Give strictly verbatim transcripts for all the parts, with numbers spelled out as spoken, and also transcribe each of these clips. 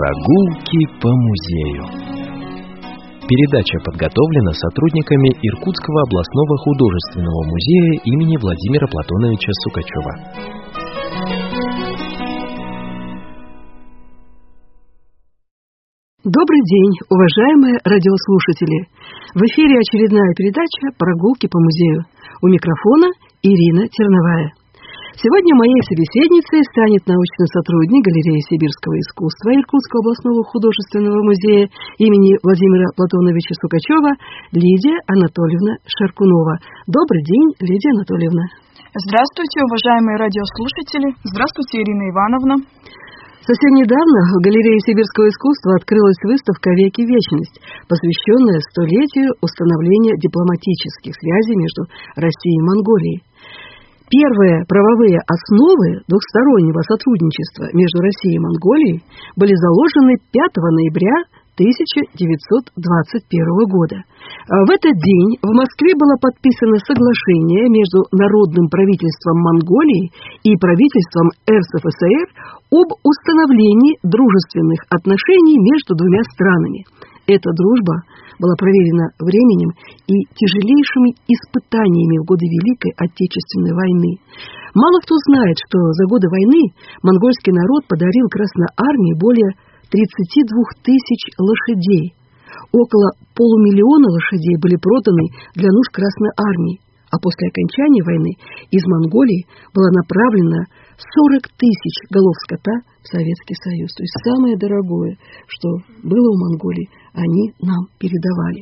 Прогулки по музею. Передача подготовлена сотрудниками Иркутского областного художественного музея имени Владимира Платоновича Сукачева. Добрый день, уважаемые радиослушатели! В эфире очередная передача «Прогулки по музею». У микрофона Ирина Терновая. Сегодня моей собеседницей станет научный сотрудник галереи сибирского искусства Иркутского областного художественного музея имени Владимира Платоновича Сукачева Лидия Анатольевна Шаркунова. Добрый день, Лидия Анатольевна. Здравствуйте, уважаемые радиослушатели. Здравствуйте, Ирина Ивановна. Совсем недавно в галерее сибирского искусства открылась выставка «Веки вечность», посвященная столетию установления дипломатических связей между Россией и Монголией. Первые правовые основы двухстороннего сотрудничества между Россией и Монголией были заложены пятого ноября тысяча девятьсот двадцать первого года. В этот день в Москве было подписано соглашение между Народным правительством Монголии и правительством эр эс эф эс эр об установлении дружественных отношений между двумя странами. Эта дружба была проверена временем и тяжелейшими испытаниями в годы Великой Отечественной войны. Мало кто знает, что за годы войны монгольский народ подарил Красной армии более тридцати двух тысяч лошадей. Около полумиллиона лошадей были проданы для нужд Красной армии, а после окончания войны из Монголии было направлено сорок тысяч голов скота в Советский Союз. То есть самое дорогое, что было у Монголии, они нам передавали.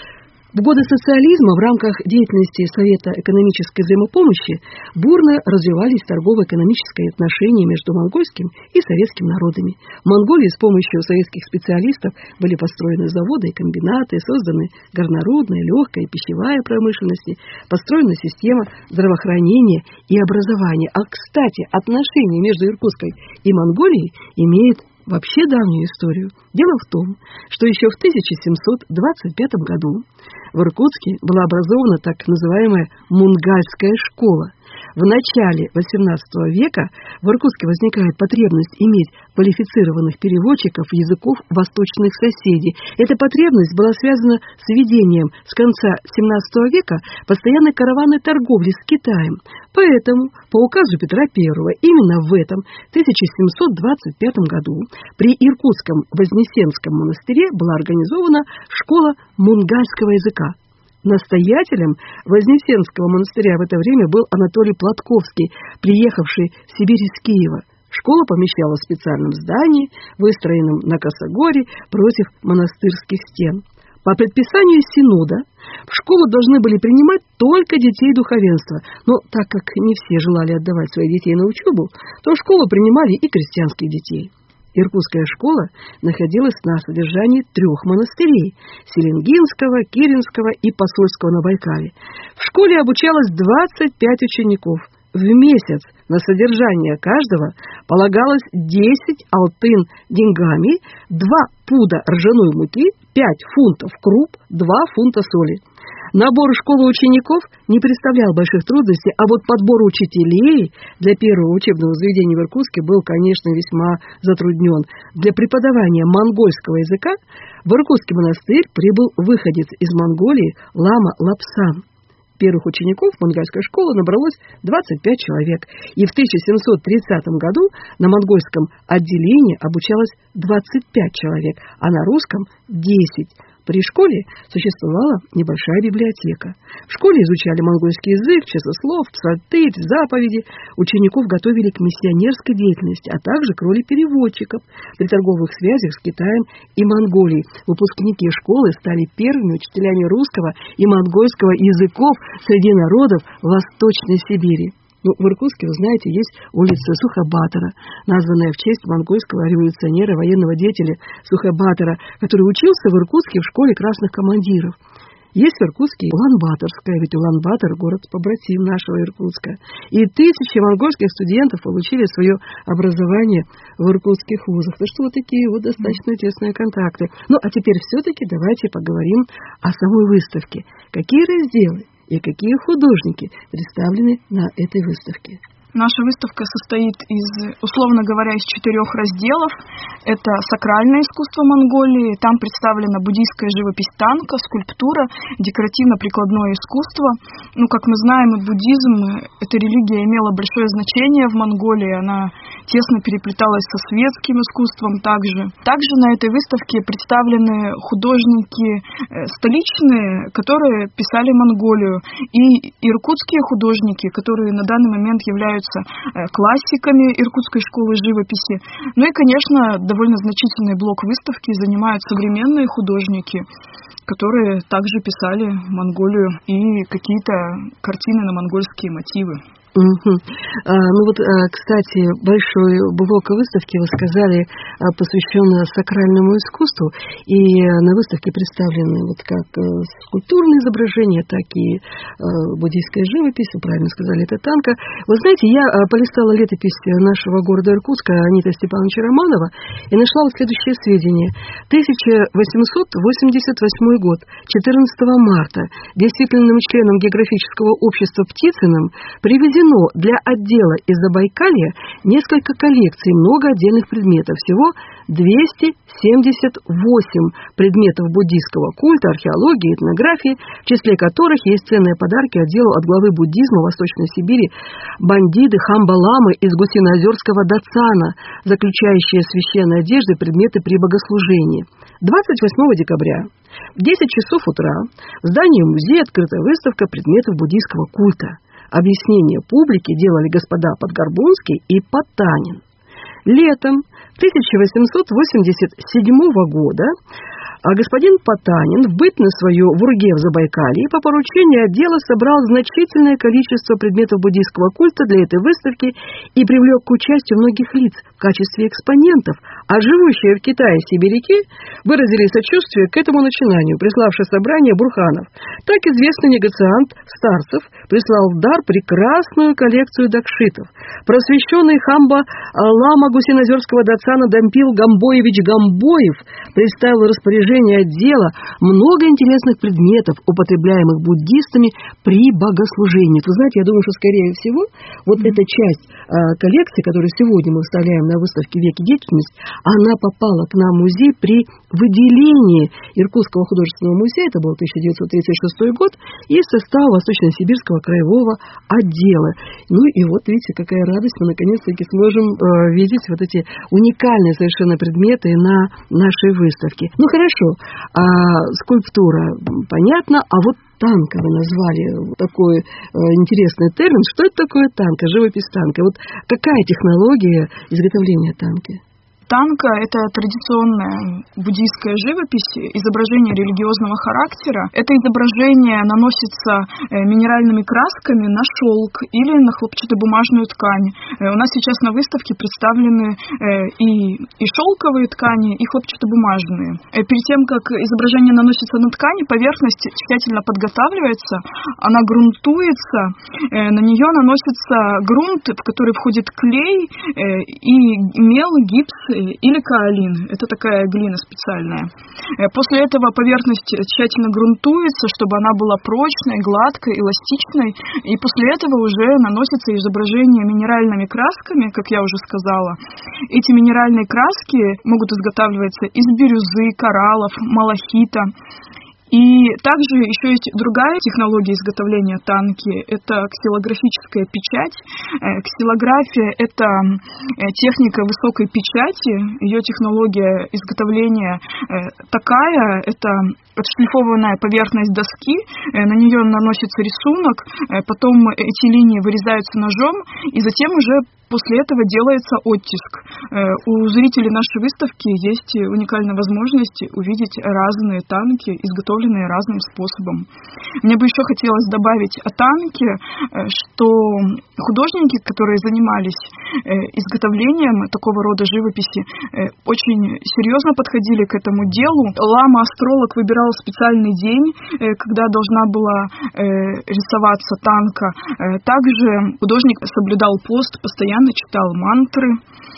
В годы социализма в рамках деятельности Совета экономической взаимопомощи бурно развивались торгово-экономические отношения между монгольским и советским народами. В Монголии с помощью советских специалистов были построены заводы и комбинаты, созданы горнорудная, легкая и пищевая промышленности, построена система здравоохранения и образования. А, кстати, отношения между Иркутской и Монголией имеют вообще давнюю историю. Дело в том, что еще в тысяча семьсот двадцать пятом году в Иркутске была образована так называемая Мунгальская школа. В начале восемнадцатого века в Иркутске возникает потребность иметь квалифицированных переводчиков языков восточных соседей. Эта потребность была связана с введением с конца семнадцатого века постоянной караванной торговли с Китаем. Поэтому по указу Петра Первого именно в этом тысяча семьсот двадцать пятом году при Иркутском Вознесенском монастыре была организована школа мунгальского языка. Настоятелем Вознесенского монастыря в это время был Анатолий Платковский, приехавший в Сибирь из Киева. Школа помещалась в специальном здании, выстроенном на косогоре против монастырских стен. По предписанию Синода в школу должны были принимать только детей духовенства, но так как не все желали отдавать своих детей на учебу, то в школу принимали и крестьянских детей. Иркутская школа находилась на содержании трех монастырей – Селенгинского, Киринского и Посольского на Байкале. В школе обучалось двадцать пять учеников. В месяц на содержание каждого полагалось десять алтын деньгами, два пуда ржаной муки, пять фунтов круп, два фунта соли. Набор школы учеников не представлял больших трудностей, а вот подбор учителей для первого учебного заведения в Иркутске был, конечно, весьма затруднен. Для преподавания монгольского языка в Иркутский монастырь прибыл выходец из Монголии лама Лапсан. Первых учеников монгольской школы набралось двадцать пять человек, и в тысяча семьсот тридцатом году на монгольском отделении обучалось двадцать пять человек, а на русском – десять. При школе существовала небольшая библиотека. В школе изучали монгольский язык, часослов, псалтырь, заповеди. Учеников готовили к миссионерской деятельности, а также к роли переводчиков при торговых связях с Китаем и Монголией. Выпускники школы стали первыми учителями русского и монгольского языков среди народов Восточной Сибири. Ну, в Иркутске, вы знаете, есть улица Сухобатора, названная в честь монгольского революционера, военного деятеля Сухобатора, который учился в Иркутске в школе красных командиров. Есть в Иркутске Улан-Баторская, ведь Улан-Батор – город-побратим нашего Иркутска. И тысячи монгольских студентов получили свое образование в иркутских вузах. Так что вот такие вот достаточно тесные контакты. Ну, а теперь все-таки давайте поговорим о самой выставке. Какие разделы и какие художники представлены на этой выставке? Наша выставка состоит из, условно говоря, из четырех разделов. Это сакральное искусство Монголии, там представлена буддийская живопись танка, скульптура, декоративно-прикладное искусство. Ну, как мы знаем, и буддизм, эта религия имела большое значение в Монголии, она тесно переплеталась со светским искусством также. Также на этой выставке представлены художники столичные, которые писали Монголию, и иркутские художники, которые на данный момент являются классиками иркутской школы живописи. Ну и, конечно, довольно значительный блок выставки занимают современные художники, которые также писали Монголию и какие-то картины на монгольские мотивы. Угу. А, ну вот, кстати, большой блок выставки вы сказали, посвященный сакральному искусству, и на выставке представлены вот как скульптурные изображения, так и буддийская живопись, вы правильно сказали, это танка. Вы знаете, я полистала летопись нашего города Иркутска Анита Степановича Романова и нашла вот следующее сведение. тысяча восемьсот восемьдесят восьмой год, четырнадцатого марта, действительным членом географического общества Птицыным привезено для отдела из Забайкалья несколько коллекций, много отдельных предметов. Всего двести семьдесят восемь предметов буддийского культа, археологии, этнографии, в числе которых есть ценные подарки отделу от главы буддизма Восточной Сибири бандиды Хамбаламы из Гусиноозерского Дацана, заключающие священные одежды предметы при богослужении. двадцать восьмого декабря в десять часов утра в здании музея открыта выставка предметов буддийского культа. Объяснение публике делали господа Подгорбунский и Потанин. Летом тысяча восемьсот восемьдесят седьмого года а господин Потанин в бытность свою в Урге в Забайкалье по поручению отдела собрал значительное количество предметов буддийского культа для этой выставки и привлек к участию многих лиц в качестве экспонентов, а живущие в Китае сибиряки выразили сочувствие к этому начинанию, приславши собрание Бурханов. Так известный негациант Старцев прислал в дар прекрасную коллекцию дакшитов. Просвещенный хамба лама Гусиноозерского Дацана Дампил Гамбоевич Гамбоев представил распоряжение отдела много интересных предметов, употребляемых буддистами при богослужении. Вы знаете, я думаю, что, скорее всего, вот mm-hmm. эта часть э, коллекции, которую сегодня мы выставляем на выставке «Веки деятельности», она попала к нам в музей при выделении Иркутского художественного музея, это был тысяча девятьсот тридцать шестой год, из состава Восточно-Сибирского краевого отдела. Ну и вот, видите, какая радость, мы наконец-таки сможем э, видеть вот эти уникальные совершенно предметы на нашей выставке. Ну хорошо, а скульптура понятно, а вот танка вы назвали, такой э, интересный термин. Что это такое танка, живопись танка? Вот какая технология изготовления танка? Танка – это традиционная буддийская живопись, изображение религиозного характера. Это изображение наносится минеральными красками на шелк или на хлопчатобумажную ткань. У нас сейчас на выставке представлены и, и шелковые ткани, и хлопчатобумажные. Перед тем, как изображение наносится на ткань, поверхность тщательно подготавливается, она грунтуется, на нее наносится грунт, в который входит клей и мел, гипс или каолин. Это такая глина специальная. После этого поверхность тщательно грунтуется, чтобы она была прочной, гладкой, эластичной. И после этого уже наносится изображение минеральными красками, как я уже сказала. Эти минеральные краски могут изготавливаться из бирюзы, кораллов, малахита. И также еще есть другая технология изготовления танки, это ксилографическая печать. Ксилография – это техника высокой печати, ее технология изготовления такая, это отшлифованная поверхность доски, на нее наносится рисунок, потом эти линии вырезаются ножом, и затем уже после этого делается оттиск. У зрителей нашей выставки есть уникальная возможность увидеть разные танки, изготовленные разным способом. Мне бы еще хотелось добавить о танке, что художники, которые занимались изготовлением такого рода живописи, очень серьезно подходили к этому делу. Лама-астролог выбирал специальный день, когда должна была рисоваться танка. Также художник соблюдал пост, постоянно читал мантры.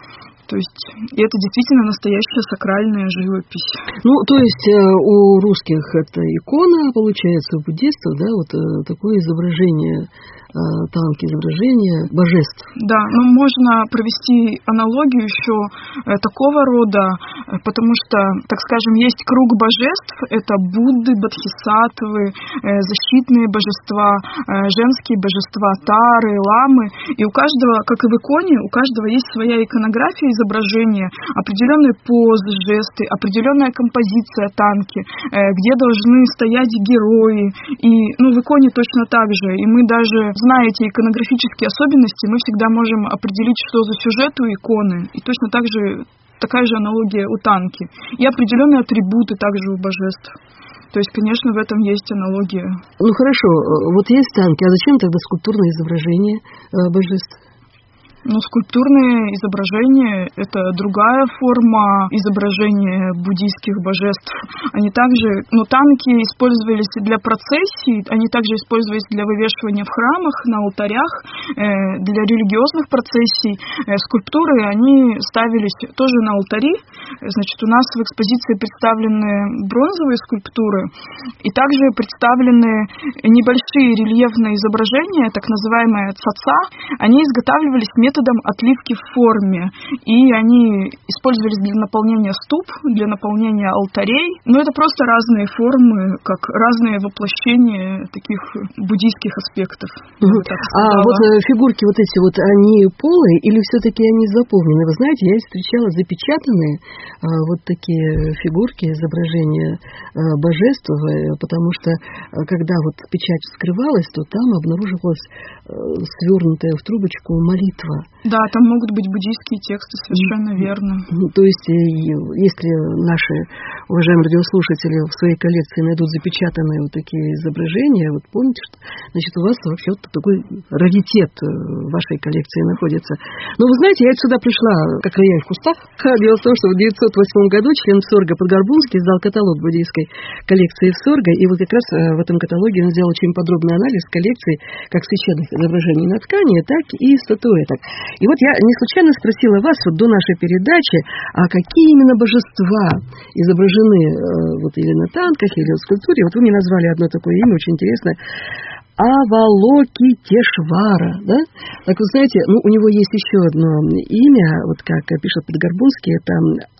То есть это действительно настоящая сакральная живопись. Ну, то есть у русских это икона, получается, у буддистов, да, вот такое изображение, танки, изображения божеств. Да, но можно провести аналогию еще такого рода, потому что, так скажем, есть круг божеств, это Будды, Бодхисаттвы, защитные божества, женские божества, Тары, Ламы, и у каждого, как и в иконе, у каждого есть своя иконография изображения, определенные позы, жесты, определенная композиция танки, где должны стоять герои, и ну, в иконе точно так же, и мы даже, зная эти иконографические особенности, мы всегда можем определить, что за сюжет у иконы, и точно так же, такая же аналогия у танки, и определенные атрибуты также у божеств. То есть, конечно, в этом есть аналогия. Ну хорошо, вот есть танки, а зачем тогда скульптурное изображение божеств? Ну, скульптурные изображения – это другая форма изображения буддийских божеств. Они также, ну, танки использовались для процессий, они также использовались для вывешивания в храмах, на алтарях, э, для религиозных процессий. Э, скульптуры, они ставились тоже на алтари. Значит, у нас в экспозиции представлены бронзовые скульптуры, и также представлены небольшие рельефные изображения, так называемые цаца. Они изготавливались методом методом отливки в форме, и они использовались для наполнения ступ, для наполнения алтарей. Но это просто разные формы, как разные воплощения таких буддийских аспектов. Угу. А вот фигурки вот эти вот, они полые или все-таки они заполнены? Вы знаете, я встречала запечатанные а, вот такие фигурки, изображения а, божеств, потому что а, когда вот печать вскрывалась, то там обнаруживалась а, свернутая в трубочку молитва. Да, там могут быть буддийские тексты, совершенно верно. То есть, если наши уважаемые радиослушатели в своей коллекции найдут запечатанные вот такие изображения, вот помните, что, значит, у вас вообще вот такой раритет в вашей коллекции находится. Но вы знаете, я сюда пришла, как рояль в кустах. Дело в том, что в девятьсот восьмом году член ВСОРГа Подгорбунский издал каталог буддийской коллекции ВСОРГа, и вот как раз в этом каталоге он сделал очень подробный анализ коллекции как священных изображений на ткани, так и статуэток. И вот я не случайно спросила вас вот до нашей передачи, а какие именно божества изображены э, вот или на танках, или в скульптуре. Вот вы мне назвали одно такое имя, очень интересное. Авалокитешвара, да? Так вы знаете, ну, у него есть еще одно имя, вот как пишет Подгорбунский, это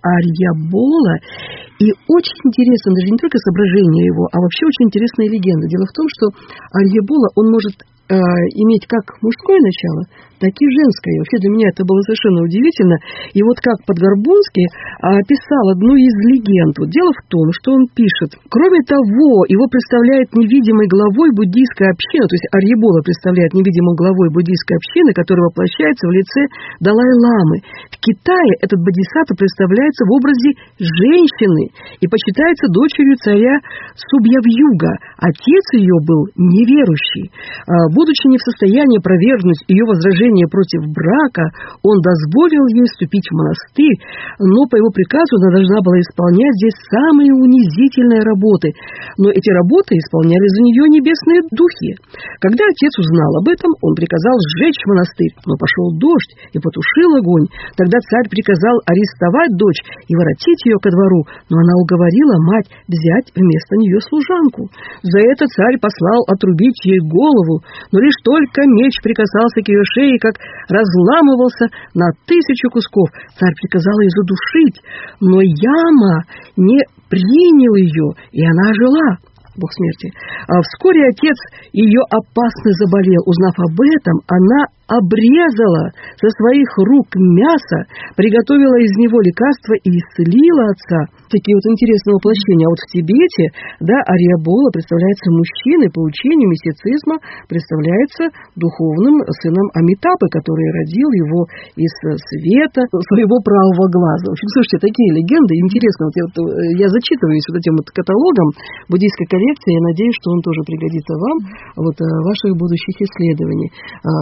Арьябола. И очень интересно, даже не только соображение его, а вообще очень интересная легенда. Дело в том, что Арьябола, он может э, иметь как мужское начало, так и женское. Вообще для меня это было совершенно удивительно. И вот как Подгорбунский описал одну из легенд. Вот дело в том, что он пишет: кроме того, его представляет невидимой главой буддийская община, то есть Арьябола представляет невидимой главой буддийской общины, которая воплощается в лице Далай-ламы. В Китае этот бодхисаттва представляется в образе женщины и почитается дочерью царя Субьявьюга. Отец ее был неверующий. Будучи не в состоянии опровергнуть ее возражение против брака, он дозволил ей вступить в монастырь, но по его приказу она должна была исполнять здесь самые унизительные работы. Но эти работы исполняли за нее небесные духи. Когда отец узнал об этом, он приказал сжечь монастырь, но пошел дождь и потушил огонь. Тогда царь приказал арестовать дочь и воротить ее ко двору, но она уговорила мать взять вместо нее служанку. За это царь послал отрубить ей голову, но лишь только меч прикасался к ее шее, как разламывался на тысячу кусков. Царь приказал ее задушить, но Яма не принял ее, и она ожила. Бог смерти. А вскоре отец ее опасно заболел. Узнав об этом, она обрезала со своих рук мясо, приготовила из него лекарство и исцелила отца. Такие вот интересные воплощения. А вот в Тибете, да, Арьябола представляется мужчиной, по учению мистицизма представляется духовным сыном Амитабы, который родил его из света своего правого глаза. В общем, слушайте, такие легенды интересные. Вот я, вот, я зачитываюсь вот этим вот каталогом буддийской коллекции. Я надеюсь, что он тоже пригодится вам вот, в ваших будущих исследованиях. И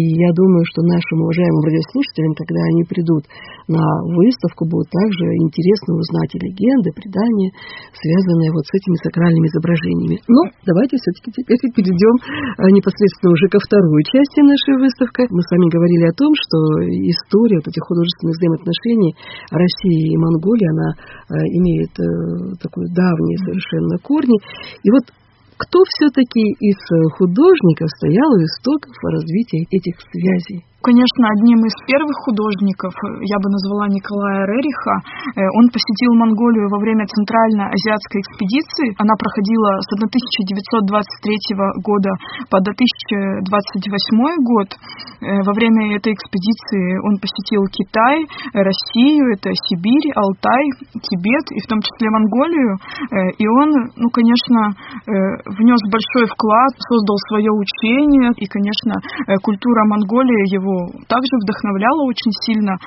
я думаю, что нашим уважаемым радиослушателям, когда они придут на выставку, будет также интересно узнать и легенды, предания, связанные вот с этими сакральными изображениями. Но давайте все-таки теперь перейдем непосредственно уже ко второй части нашей выставки. Мы с вами говорили о том, что история вот этих художественных взаимоотношений России и Монголии, она имеет такой давние совершенно корни. И вот кто все-таки из художников стоял у истоков развития этих связей? Конечно, одним из первых художников, я бы назвала Николая Рериха, он посетил Монголию во время Центрально-Азиатской экспедиции. Она проходила с тысяча девятьсот двадцать третьего года по две тысячи двадцать восьмой год. Во время этой экспедиции он посетил Китай, Россию, это Сибирь, Алтай, Тибет и в том числе Монголию. И он, ну, конечно, внес большой вклад, создал свое учение. И, конечно, культура Монголии его также вдохновляла очень сильно.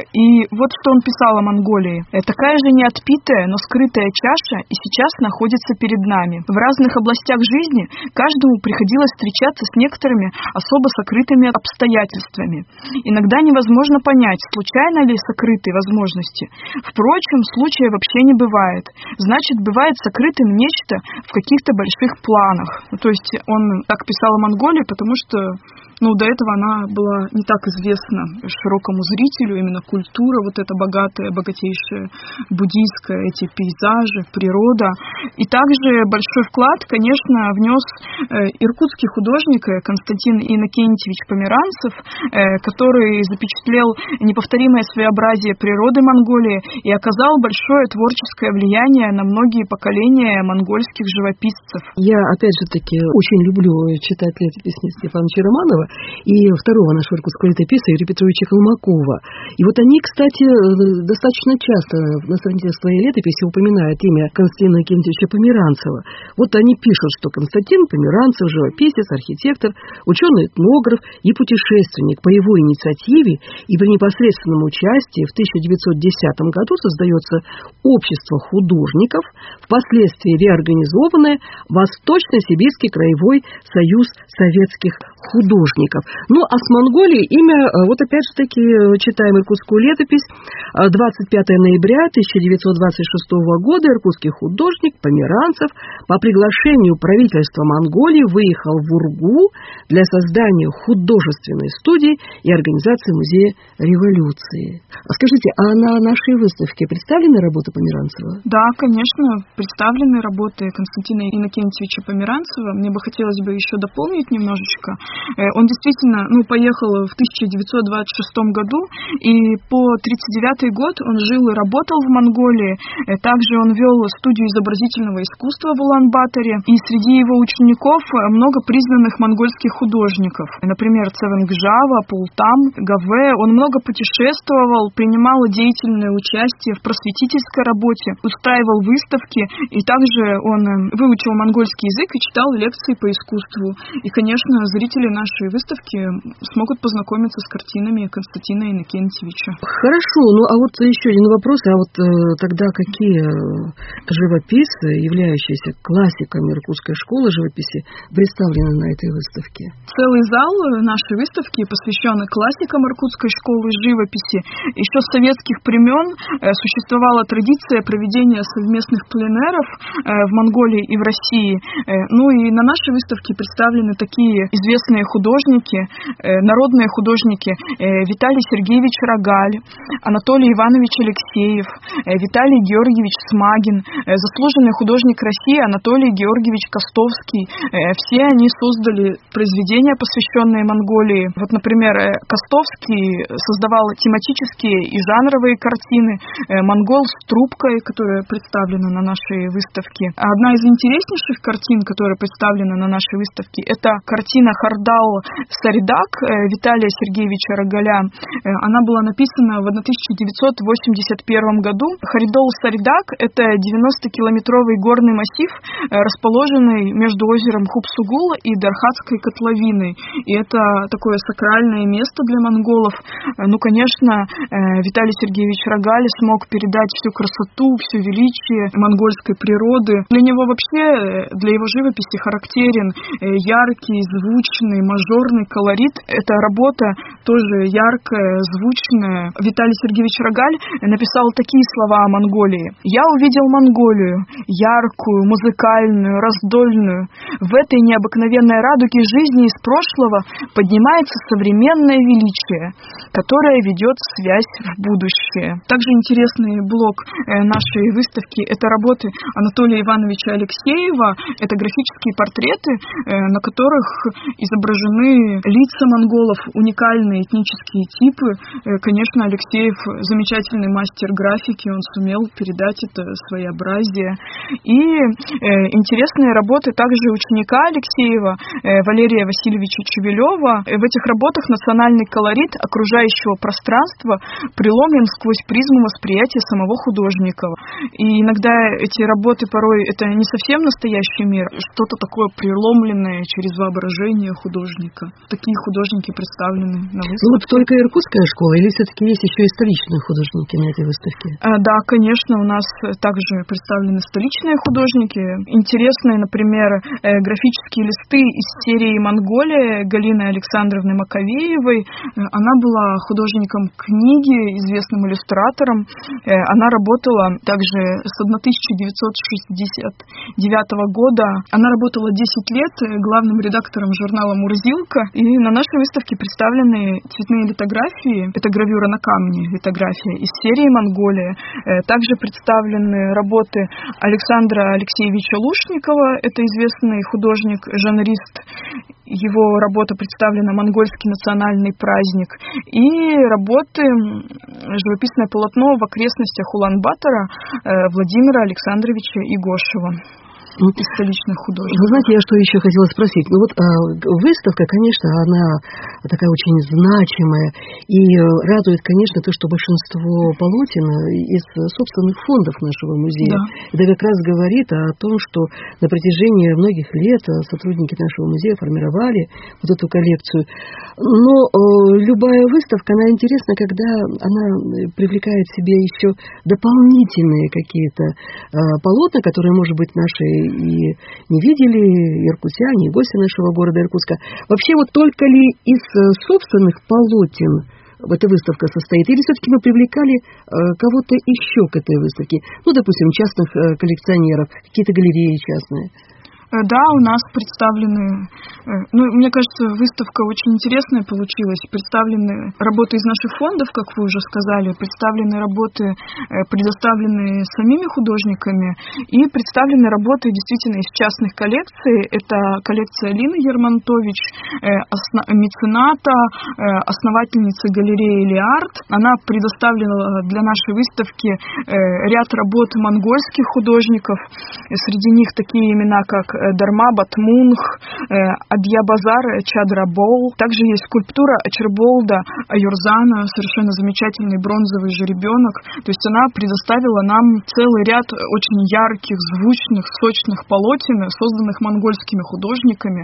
И вот что он писал о Монголии. Такая же неотпитая, но скрытая чаша и сейчас находится перед нами. В разных областях жизни каждому приходилось встречаться с некоторыми особо сокрытыми обстоятельствами. Иногда невозможно понять, случайно ли сокрытые возможности. Впрочем, случая вообще не бывает. Значит, бывает сокрытым нечто в каких-то больших планах. Ну, то есть он так писал о Монголии, потому что ну, до этого она была не так известна широкому зрителю, именно культура вот эта богатая, богатейшая, буддийская, эти пейзажи, природа. И также большой вклад, конечно, внес иркутский художник Константин Иннокентьевич Померанцев, который запечатлел неповторимое своеобразие природы Монголии и оказал большое творческое влияние на многие поколения монгольских живописцев. Я, опять же таки, очень люблю читать летопись Степана Романова и второго нашего иркутского летописца Юрия Петровича Колмакова. И вот они, кстати, достаточно часто на странице своей летописи упоминают имя Константина Иннокентьевича Померанцева. Вот они пишут, что Константин Померанцев, живописец, архитектор, ученый-этнограф и путешественник. По его инициативе и при непосредственном участии в тысяча девятьсот десятом году создается общество художников, впоследствии реорганизованное Восточно-Сибирский краевой союз советских художников. Ну, а с Монголией имя, вот опять же таки, читаем иркутскую летопись, двадцать пятого ноября тысяча девятьсот двадцать шестого года иркутский художник Померанцев по приглашению правительства Монголии выехал в Ургу для создания художественной студии и организации музея революции. Скажите, а на нашей выставке представлены работы Померанцева? Да, конечно, представлены работы Константина Иннокентьевича Померанцева. Мне бы хотелось бы еще дополнить немножечко. Он действительно, ну, поехал в тысяча девятьсот двадцать шестом году, и по тридцать девятый год он жил и работал в Монголии. Также он вел студию изобразительного искусства в Улан-Баторе, и среди его учеников много признанных монгольских художников. Например, Цевенгжава, Пултам, Гаве. Он много путешествовал, принимал деятельное участие в просветительской работе, устраивал выставки, и также он выучил монгольский язык и читал лекции по искусству. И, конечно, зрители нашей выставки смогут познакомиться с картинами Константина Иннокентьевича. Хорошо, ну а вот еще один вопрос, а вот э, тогда какие живописцы, являющиеся классиками иркутской школы живописи, представлены на этой выставке? Целый зал нашей выставки посвящен классикам иркутской школы живописи. Еще с советских времен э, существовала традиция проведения совместных пленэров э, в Монголии и в России. Э, ну и на нашей выставке представлены такие известные художники, э, народные художники э, Виталий Сергеевич Рогаль, Анатолий Иванович Алексеев, э, Виталий Георгиевич Смагин, э, заслуженный художник России Анатолий Георгиевич Костовский. Э, все они создали произведения, посвященные Монголии. Вот, например, э, Костовский создавал тематические и жанровые картины. Э, «Монгол с трубкой», которая представлена на нашей выставке. Одна из интереснейших картин, которая представлена на нашей выставке, это картина «Хардал Саридак» Виталия Сергеевича Рогаля. Она была написана в тысяча девятьсот восемьдесят первом году. Хардал Саридак — это девяностокилометровый горный массив, расположенный между озером Хубсугул и Дархатской котловиной. И это такое сакральное место для монголов. Ну, конечно, Виталий Сергеевич Рогаль смог передать всю красоту, все величие монгольской природы. Для него вообще, для его живописи характерен яркий, звучный, мажорный колорит. Эта работа работа тоже яркая, звучная. Виталий Сергеевич Рогаль написал такие слова о Монголии. «Я увидел Монголию, яркую, музыкальную, раздольную. В этой необыкновенной радуге жизни из прошлого поднимается современное величие, которое ведет связь в будущее». Также интересный блок нашей выставки – это работы Анатолия Ивановича Алексеева. Это графические портреты, на которых изображены лица монголов, уникальные этнические типы. Конечно, Алексеев замечательный мастер графики, он сумел передать это своеобразие. И интересные работы также ученика Алексеева, Валерия Васильевича Чевелева. В этих работах национальный колорит окружающего пространства преломлен сквозь призму восприятия самого художника. И иногда эти работы порой это не совсем настоящий мир, что-то такое преломленное через воображение художника. Такие художники представлены на выставке. Ну вот только иркутская школа или все-таки есть еще и столичные художники на этой выставке? А, да, конечно, у нас также представлены столичные художники. Интересные, например, графические листы из серии «Монголия» Галины Александровны Маковеевой. Она была художником книги, известным иллюстратором. Она работала также с тысяча девятьсот шестьдесят девятого года. Она работала десять лет главным редактором журнала «Мурзилка». И на нашей выставке представлены цветные литографии. Это гравюра на камне, литография из серии «Монголия». Также представлены работы Александра Алексеевича Лушникова. Это известный художник, жанрист. Его работа представлена «Монгольский национальный праздник». И работы, живописное полотно в окрестностях Улан-Батора Владимира Александровича Игошева. Из столичных художников. Вы знаете, я что еще хотела спросить? Ну вот а, выставка, конечно, она такая очень значимая и радует, конечно, то, что большинство полотен из собственных фондов нашего музея. Да. Это как раз говорит о том, что на протяжении многих лет сотрудники нашего музея формировали вот эту коллекцию. Но э, любая выставка, она интересна, когда она привлекает в себе еще дополнительные какие-то э, полотна, которые, может быть, наши и не видели иркутяне, и гости нашего города Иркутска. Вообще, вот только ли из собственных полотен эта выставка состоит, или все-таки мы привлекали э, кого-то еще к этой выставке? Ну, допустим, частных э, коллекционеров, какие-то галереи частные. Да, у нас представлены, ну, мне кажется, выставка очень интересная получилась. Представлены работы из наших фондов, как вы уже сказали, представлены работы, предоставленные самими художниками, и представлены работы действительно из частных коллекций. Это коллекция Лины Ермантович, основ... мецената, основательницы галереи Лиарт. Она предоставила для нашей выставки ряд работ монгольских художников. Среди них такие имена, как Дарма Батмунх, Адьябазар Чадрабол. Также есть скульптура Ачерболда Аюрзана, совершенно замечательный бронзовый жеребенок. То есть она предоставила нам целый ряд очень ярких, звучных, сочных полотен, созданных монгольскими художниками.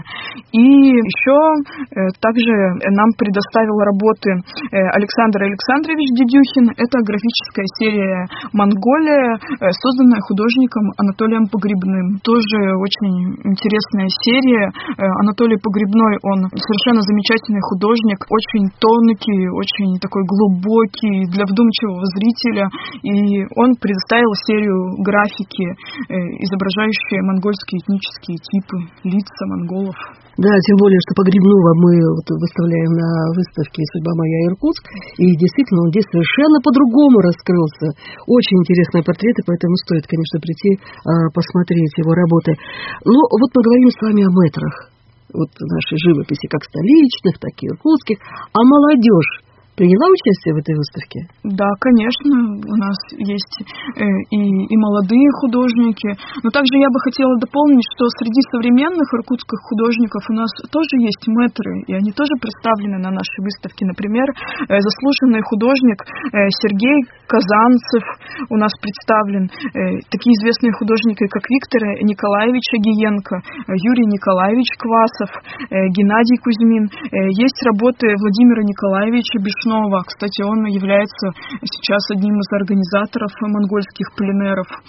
И еще также нам предоставил работы Александр Александрович Дедюхин. Это графическая серия «Монголия», созданная художником Анатолием Погребным. Тоже очень интересная серия. Анатолий Погребной, он совершенно замечательный художник, очень тонкий, очень такой глубокий для вдумчивого зрителя. И он предоставил серию графики, изображающие монгольские этнические типы, лица монголов. Да, тем более, что Погребного мы вот выставляем на выставке «Судьба моя Иркутск», и действительно он здесь совершенно по-другому раскрылся. Очень интересные портреты, поэтому стоит, конечно, прийти посмотреть его работы. Но вот мы говорим с вами о мэтрах, вот нашей живописи, как столичных, так и иркутских, а молодежь приняла участие в этой выставке? Да, конечно, у нас есть э, и, и молодые художники, но также я бы хотела дополнить, что среди современных иркутских художников у нас тоже есть мэтры, и они тоже представлены на нашей выставке. Например, э, заслуженный художник э, Сергей Казанцев у нас представлен, э, такие известные художники, как Виктор Николаевич Агиенко, Юрий Николаевич Квасов, э, Геннадий Кузьмин. Э, есть работы Владимира Николаевича Бешнова. Кстати, он является сейчас одним из организаторов монгольских пленеров.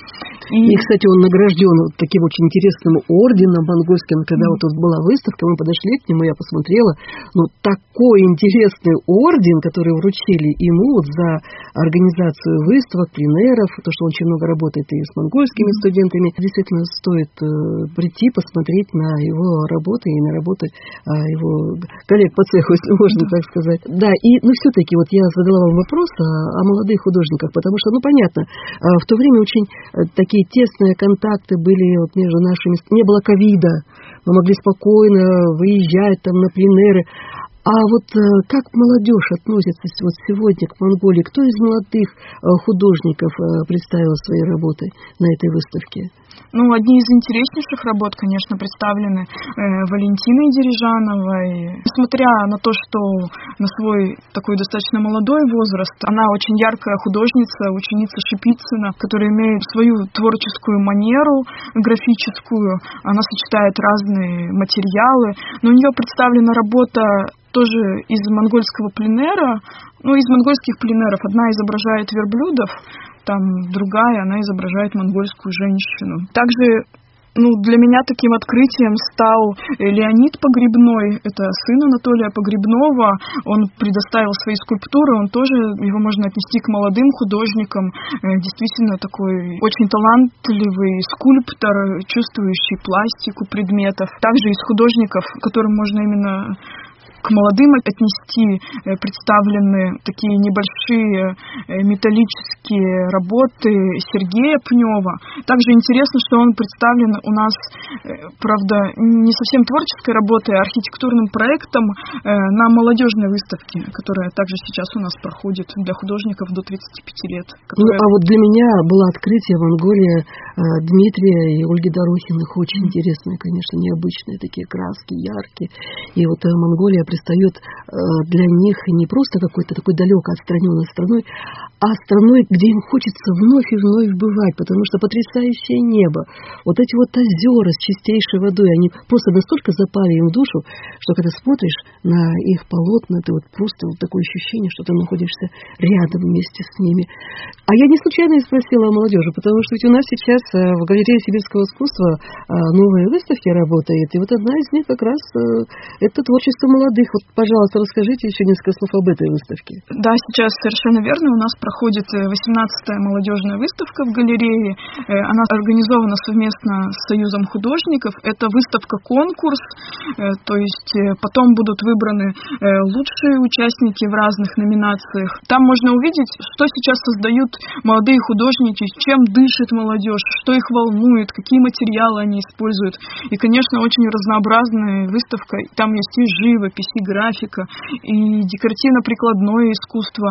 И, и кстати, он награжден вот таким очень интересным орденом монгольским. Когда mm. вот тут была выставка, мы подошли к нему, я посмотрела, ну, такой интересный орден, который вручили ему вот за организацию выставок, пленеров, то, что он очень много работает и с монгольскими mm. студентами. Действительно, стоит э, прийти, посмотреть на его работы и на работы э, его коллег по цеху, если можно mm. так сказать. Да, и, ну, все-таки вот я задала вам вопрос о, о молодых художниках, потому что, ну, понятно, в то время очень такие тесные контакты были вот между нашими... Не было ковида, мы могли спокойно выезжать там на пленеры. А вот как молодежь относится вот сегодня к Монголии? Кто из молодых художников представил свои работы на этой выставке? Ну, одни из интереснейших работ, конечно, представлены э, Валентиной Дережановой. Несмотря на то, что на свой такой достаточно молодой возраст, она очень яркая художница, ученица Шипицына, которая имеет свою творческую манеру графическую. Она сочетает разные материалы, но у нее представлена работа тоже из монгольского пленера. Ну, из монгольских пленеров одна изображает верблюдов, там другая, она изображает монгольскую женщину. Также, ну, для меня таким открытием стал Леонид Погребной, это сын Анатолия Погребного. Он предоставил свои скульптуры, он тоже, его можно отнести к молодым художникам. Действительно такой очень талантливый скульптор, чувствующий пластику предметов. Также из художников, которым можно именно к молодым отнести, представлены такие небольшие металлические работы Сергея Пнева. Также интересно, что он представлен у нас, правда, не совсем творческой работой, а архитектурным проектом на молодежной выставке, которая также сейчас у нас проходит для художников до тридцати пяти лет. Ну, Которая... а вот для меня было открытие в Монголии Дмитрия и Ольги Дорохиных. Очень mm-hmm. интересные, конечно, необычные такие краски, яркие. И вот Монголия предстает для них не просто какой-то такой далеко отстраненной страной, а страной, где им хочется вновь и вновь бывать, потому что потрясающее небо, вот эти вот озера с чистейшей водой, они просто настолько запали им в душу, что когда смотришь на их полотна, ты вот просто вот такое ощущение, что ты находишься рядом вместе с ними. А я не случайно и спросила о молодежи, потому что ведь у нас сейчас в галерее сибирского искусства новые выставки работает, и вот одна из них как раз это творчество молодых. Вот, пожалуйста, расскажите еще несколько слов об этой выставке. Да, сейчас совершенно верно. У нас проходит восемнадцатая молодежная выставка в галерее. Она организована совместно с Союзом художников. Это выставка-конкурс, то есть потом будут выбраны лучшие участники в разных номинациях. Там можно увидеть, что сейчас создают молодые художники, чем дышит молодежь, что их волнует, какие материалы они используют. И, конечно, очень разнообразная выставка. Там есть и живопись, и графика, и декоративно-прикладное искусство,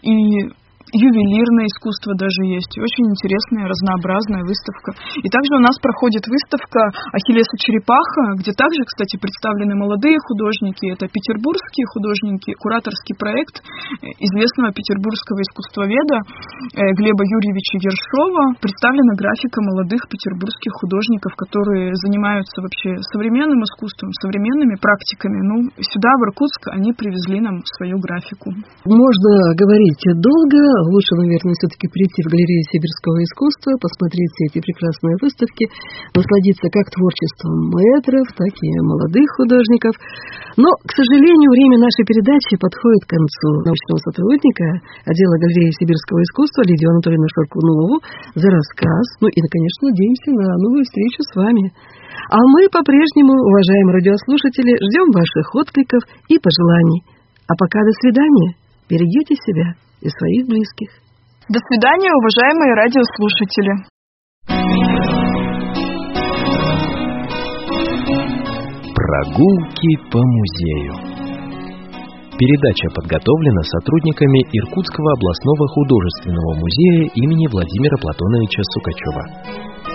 и ювелирное искусство даже есть. Очень интересная, разнообразная выставка. И также у нас проходит выставка Ахиллеса Черепаха, где также, кстати, представлены молодые художники. Это петербургские художники, кураторский проект известного петербургского искусствоведа Глеба Юрьевича Ершова. Представлена графика молодых петербургских художников, которые занимаются вообще современным искусством, современными практиками. Ну, сюда, в Иркутск, они привезли нам свою графику. Можно говорить долго. Лучше, наверное, все-таки прийти в галерею сибирского искусства, посмотреть все эти прекрасные выставки, насладиться как творчеством мэтров, так и молодых художников. Но, к сожалению, время нашей передачи подходит к концу. Научного сотрудника отдела галереи сибирского искусства Лидию Анатольевну Шаркунову за рассказ. Ну и, конечно, надеемся на новую встречу с вами. А мы по-прежнему, уважаемые радиослушатели, ждем ваших откликов и пожеланий. А пока до свидания. Берегите себя и своих близких. До свидания, уважаемые радиослушатели. Прогулки по музею. Передача подготовлена сотрудниками Иркутского областного художественного музея имени Владимира Платоновича Сукачева.